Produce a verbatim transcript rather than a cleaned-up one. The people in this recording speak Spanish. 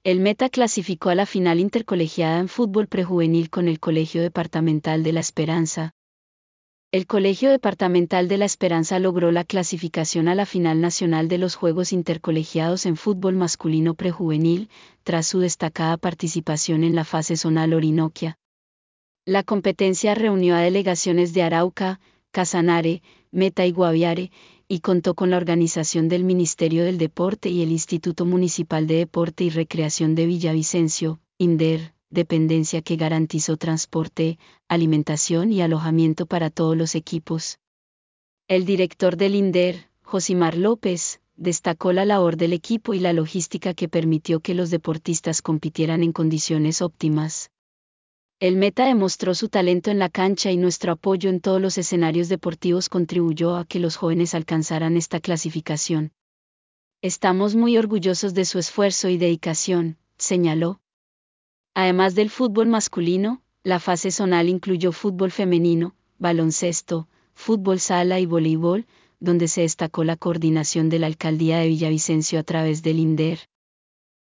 El Meta clasificó a la final intercolegiada en fútbol prejuvenil con el Colegio Departamental de La Esperanza. El Colegio Departamental de La Esperanza logró la clasificación a la final nacional de los Juegos Intercolegiados en fútbol masculino prejuvenil, tras su destacada participación en la fase zonal Orinoquia. La competencia reunió a delegaciones de Arauca, Casanare, Meta y Guaviare, y contó con la organización del Ministerio del Deporte y el Instituto Municipal de Deporte y Recreación de Villavicencio, INDER, dependencia que garantizó transporte, alimentación y alojamiento para todos los equipos. El director del INDER, Josimar López, destacó la labor del equipo y la logística que permitió que los deportistas compitieran en condiciones óptimas. El Meta demostró su talento en la cancha y nuestro apoyo en todos los escenarios deportivos contribuyó a que los jóvenes alcanzaran esta clasificación. Estamos muy orgullosos de su esfuerzo y dedicación, señaló. Además del fútbol masculino, la fase zonal incluyó fútbol femenino, baloncesto, fútbol sala y voleibol, donde se destacó la coordinación de la Alcaldía de Villavicencio a través del INDER.